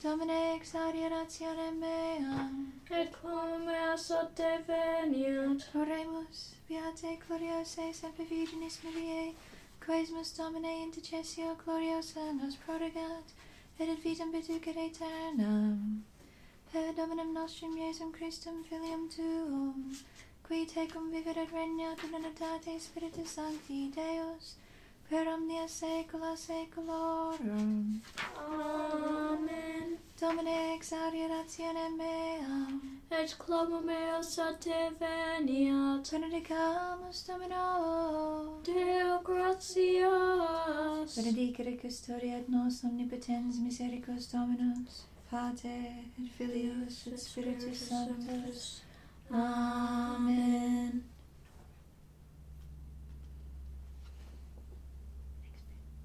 Domine exaudia rationem meam, et quam mea sote veniat. Oremus, beate gloriose semper Virginis Mariae, quaesmus Domine intercessio gloriosa nos prodigat, et ad vitam perducat aeternam. Per Dominum nostrum Iesum Christum Filium Tuum, qui tecum vivit et regnat in unitate Spiritus Sancti Deus, per omnia saecula saeculorum. Amen. Domine exaudia rationem meam, Et clamor meo sote veniat. benedicamus Domino. Deo gratias. Benedicere custodiet nos omnipotens misericors Dominus, Pater et Filius et Spiritus Sanctus. Amen.